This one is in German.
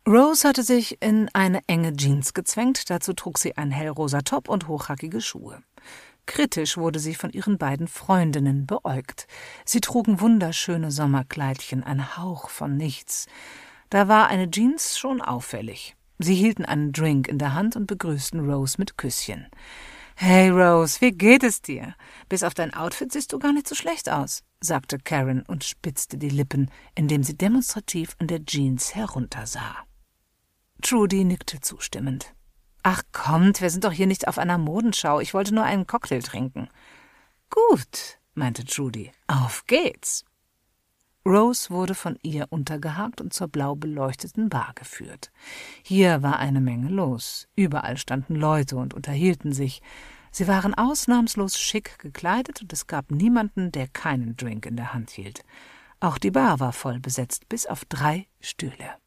Rose hatte sich in eine enge Jeans gezwängt, dazu trug sie einen hellrosa Top und hochhackige Schuhe. Kritisch wurde sie von ihren beiden Freundinnen beäugt. Sie trugen wunderschöne Sommerkleidchen, ein Hauch von nichts. Da war eine Jeans schon auffällig. Sie hielten einen Drink in der Hand und begrüßten Rose mit Küsschen. »Hey Rose, wie geht es dir? Bis auf dein Outfit siehst du gar nicht so schlecht aus«, sagte Karen und spitzte die Lippen, indem sie demonstrativ an der Jeans heruntersah. Trudy nickte zustimmend. »Ach kommt, wir sind doch hier nicht auf einer Modenschau. Ich wollte nur einen Cocktail trinken.« »Gut«, meinte Trudy. »Auf geht's.« Rose wurde von ihr untergehakt und zur blau beleuchteten Bar geführt. Hier war eine Menge los. Überall standen Leute und unterhielten sich. Sie waren ausnahmslos schick gekleidet und es gab niemanden, der keinen Drink in der Hand hielt. Auch die Bar war voll besetzt, bis auf 3 Stühle.